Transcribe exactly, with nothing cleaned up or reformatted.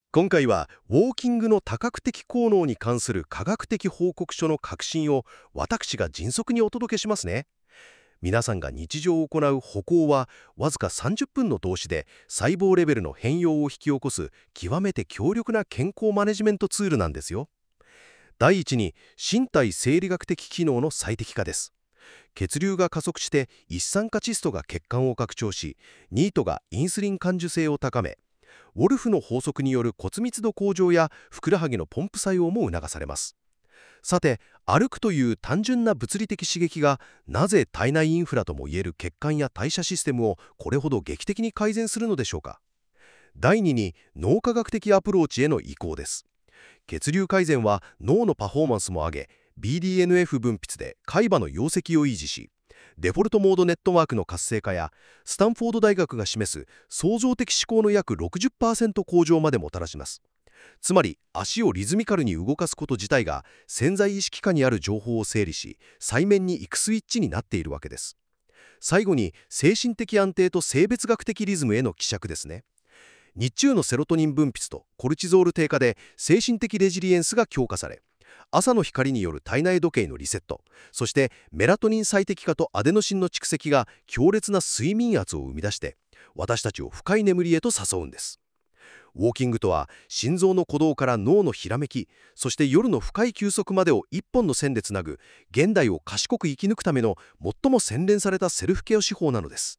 今回はウォーキングの多角的効能に関する科学的報告書の革新を私が迅速にお届けしますね。皆さんが日常行う歩行はわずかさんじゅっぷんの動詞で細胞レベルの変容を引き起こす極めて強力な健康マネジメントツールなんですよ。第一に身体生理学的機能の最適化です。血流が加速して一酸化窒素が血管を拡張し、ニートがインスリン感受性を高め、ウォルフの法則による骨密度向上やふくらはぎのポンプ作用も促されます。さて、歩くという単純な物理的刺激がなぜ体内インフラともいえる血管や代謝システムをこれほど劇的に改善するのでしょうか。第二に脳科学的アプローチへの移行です。血流改善は脳のパフォーマンスも上げ、ビーディーエヌエフ 分泌で海馬の容積を維持し、デフォルトモードネットワークの活性化やスタンフォード大学が示す創造的思考の約 ろくじゅっパーセント 向上までもたらします。つまり足をリズミカルに動かすこと自体が潜在意識下にある情報を整理し、背面に行くスイッチになっているわけです。最後に精神的安定と生物学的リズムへの希釈ですね。日中のセロトニン分泌とコルチゾール低下で精神的レジリエンスが強化され、朝の光による体内時計のリセット、そしてメラトニン最適化とアデノシンの蓄積が強烈な睡眠圧を生み出して、私たちを深い眠りへと誘うんです。ウォーキングとは心臓の鼓動から脳のひらめき、そして夜の深い休息までを一本の線でつなぐ現代を賢く生き抜くための最も洗練されたセルフケア手法なのです。